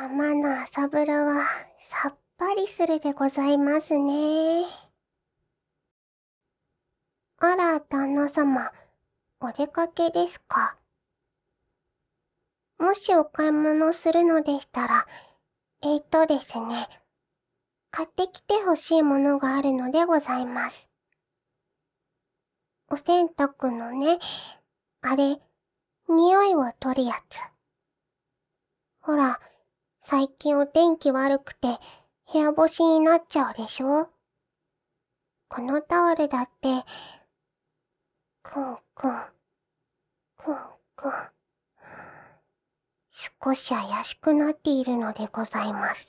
浜の朝風呂はさっぱりするでございますね。あら、旦那様、お出かけですか？もしお買い物するのでしたら、ですね、買ってきてほしいものがあるのでございます。お洗濯のね、あれ、匂いを取るやつ。ほら、最近お天気悪くて部屋干しになっちゃうでしょ？このタオルだって、くんくん、くんくん。少し怪しくなっているのでございます。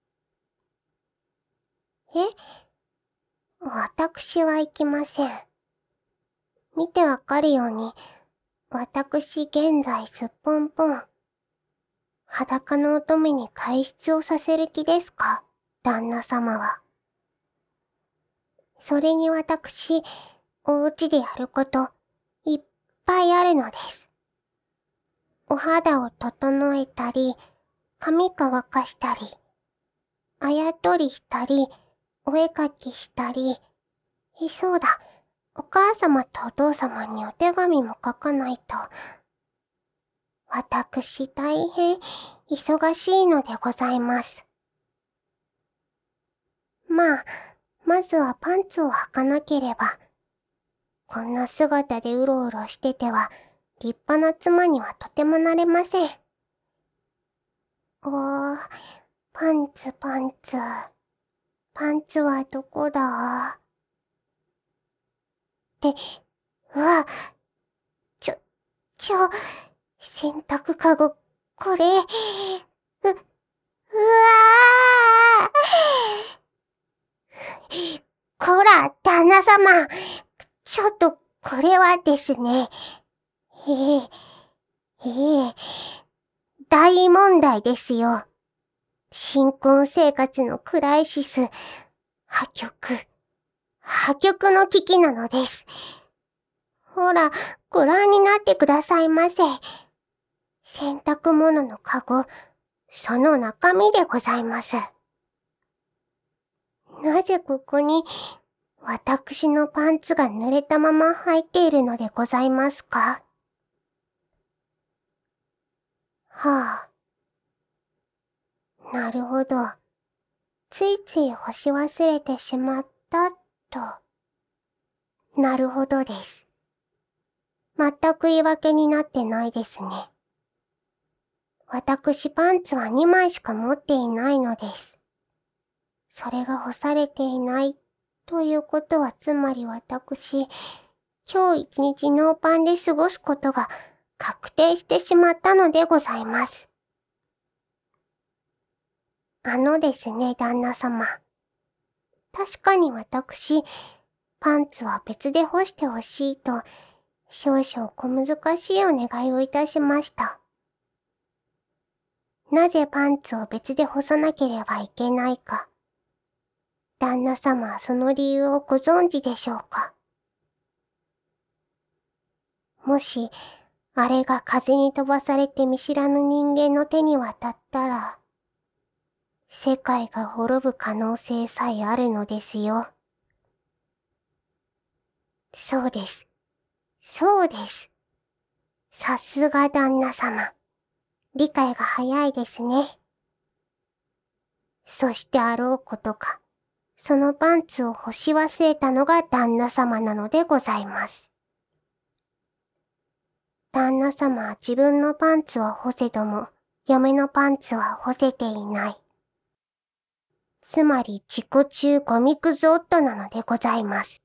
私は行きません。見てわかるように、私現在すっぽんぽん。裸の乙女に外出をさせる気ですか、旦那様は。それに私、お家でやること、いっぱいあるのです。お肌を整えたり、髪乾かしたり、あやとりしたり、お絵かきしたり、そうだ、お母様とお父様にお手紙も書かないと。私大変忙しいのでございます。まあ、まずはパンツを履かなければ。こんな姿でうろうろしてては、立派な妻にはとてもなれません。パンツパンツ。パンツはどこだ？うわ、ちょ、洗濯かご、これ、うわこら、旦那様。ちょっと、これはですね。ええ、大問題ですよ。新婚生活のクライシス、破局の危機なのです。ほら、ご覧になってくださいませ。洗濯物のかご、その中身でございます。なぜここに、私のパンツが濡れたまま入っているのでございますか？はあ。なるほど。ついつい干し忘れてしまった、と。なるほどです。全く言い訳になってないですね。私パンツは2枚しか持っていないのです。それが干されていないということはつまり私、今日一日ノーパンで過ごすことが確定してしまったのでございます。ですね、旦那様。確かに私、パンツは別で干してほしいと、少々小難しいお願いをいたしました。なぜパンツを別で干さなければいけないか。旦那様はその理由をご存知でしょうか。もし、あれが風に飛ばされて見知らぬ人間の手に渡ったら、世界が滅ぶ可能性さえあるのですよ。そうです。そうです。さすが旦那様。理解が早いですね。そしてあろうことか、そのパンツを干し忘れたのが旦那様なのでございます。旦那様は自分のパンツは干せども、嫁のパンツは干せていない。つまり自己中ゴミくず夫なのでございます。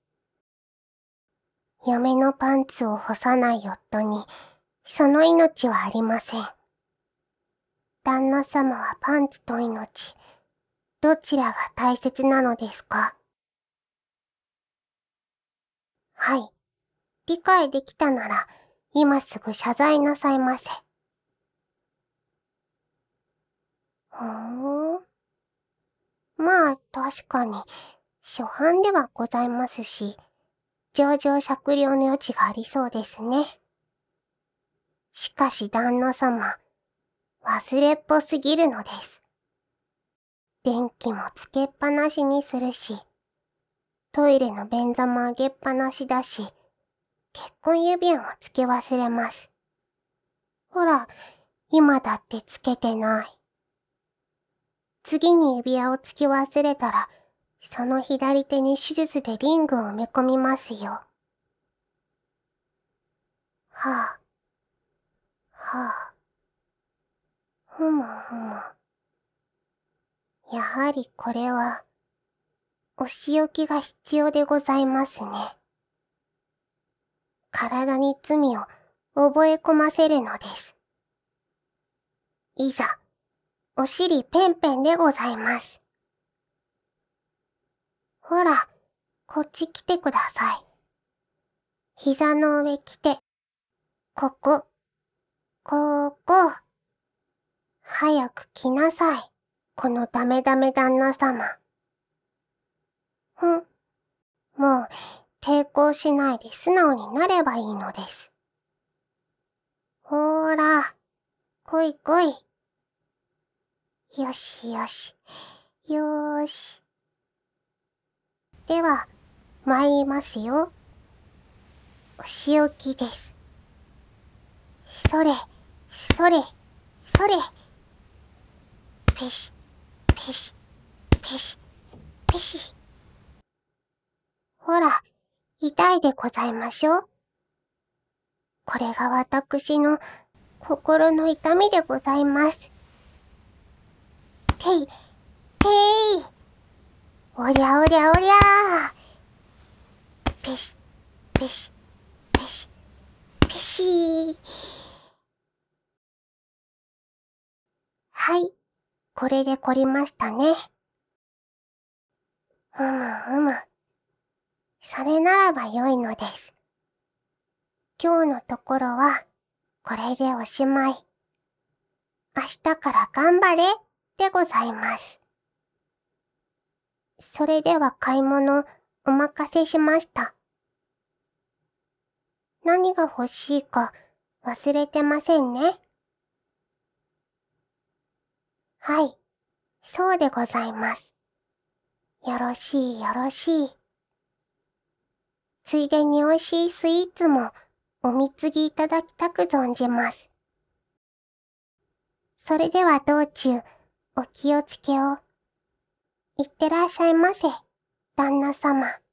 嫁のパンツを干さない夫に、その命はありません。旦那様はパンツと命、どちらが大切なのですか？はい。理解できたなら、今すぐ謝罪なさいませ。ほーん。まあ、確かに、初犯ではございますし、情状酌量の余地がありそうですね。しかし旦那様、 忘れっぽすぎるのです。電気もつけっぱなしにするし、トイレの便座も上げっぱなしだし、結婚指輪もつけ忘れます。ほら、今だってつけてない。次に指輪をつけ忘れたら、その左手に手術でリングを埋め込みますよ。はあ、ふむふむ。やはりこれは、お仕置きが必要でございますね。体に罪を覚え込ませるのです。いざ、お尻ペンペンでございます。ほら、こっち来てください。膝の上来て、ここ。早く来なさい。このダメダメ旦那様。もう、抵抗しないで素直になればいいのです。ほーら、来い来い。よしよし、よーし。では、参りますよ。お仕置きです。それ、それ、それ。ペシ、ペシ、ペシ、ペシ。ほら、痛いでございましょう。これが私の心の痛みでございます。てい、てい。おりゃおりゃおりゃ。ペシ、ペシ、ペシ、ペシー。はい、これで凝りましたね。ふむふむ。それならば良いのです。今日のところは、これでおしまい。明日から頑張れでございます。それでは買い物お任せしました。何が欲しいか忘れてませんね。はい、そうでございます。よろしいよろしい。ついでに美味しいスイーツもお貢ぎいただきたく存じます。それでは道中、お気をつけを。いってらっしゃいませ、旦那様。